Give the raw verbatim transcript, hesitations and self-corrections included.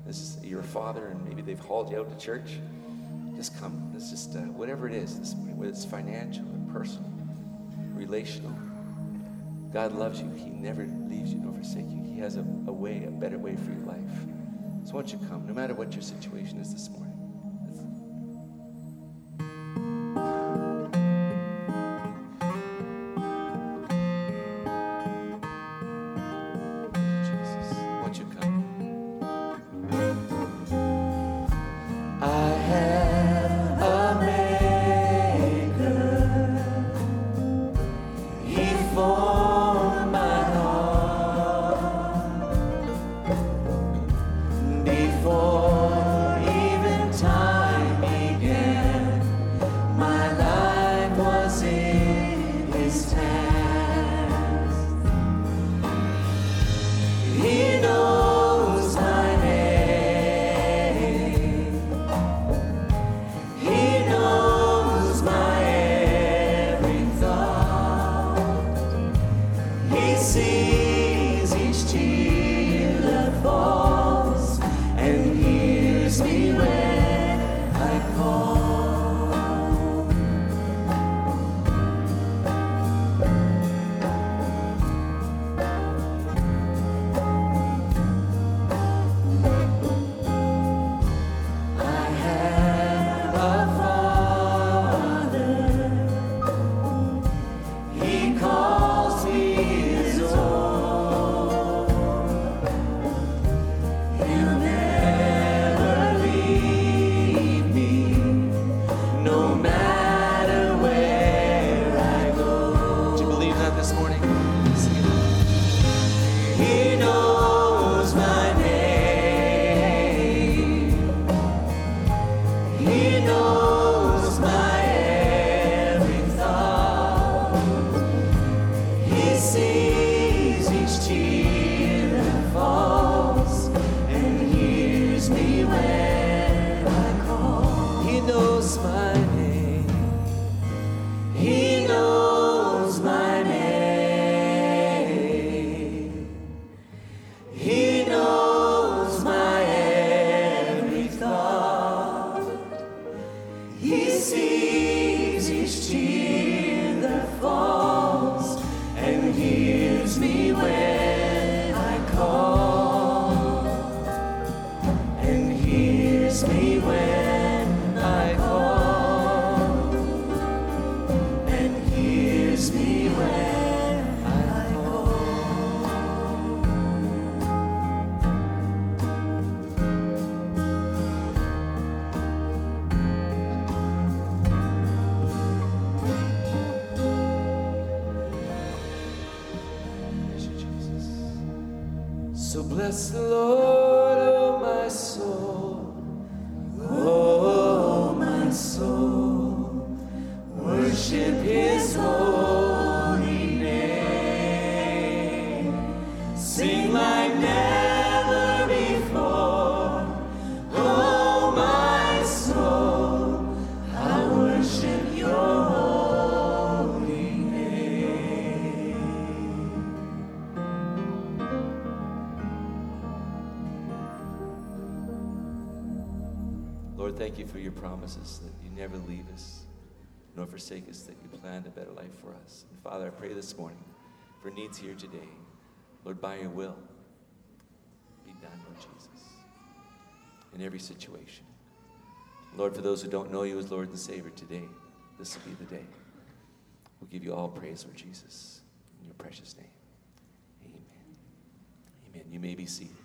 this is, you're a father and maybe they've hauled you out to church, just come. Let's just, uh, whatever it is this morning, whether it's financial or personal, relational, God loves you. He never leaves you nor forsakes you. He has a, a way, a better way for your life. So why don't you come, no matter what your situation is this morning. Jesus, why don't you come? I have a maker. He formed my heart before even time began. My life was in His hands. He knows my name. He knows my every thought. He sees each tear that falls and hears me when I call. I have a Father. He calls me His own. He'll never leave me, no matter where I go. Do you believe that this morning? Sing it. He knows my name. He knows my every thought. He sees each tear that falls and hears me when I call. He knows my name. He knows my name. He knows my every thought. He sees each tear that falls and hears me when I call. And hears me when I call. And hears me when I call. Praise you, Jesus. So bless the Lord, oh my soul, oh my soul, worship His holy name, sing like never before, oh my soul, I worship Your holy name. Lord, thank you for your promises that you never leave us nor forsake us, that you planned a better life for us. And Father, I pray this morning for needs here today. Lord, by your will, be done, Lord Jesus, in every situation. Lord, for those who don't know you as Lord and Savior today, this will be the day. We'll give you all praise, Lord Jesus, in your precious name. Amen. Amen. You may be seated.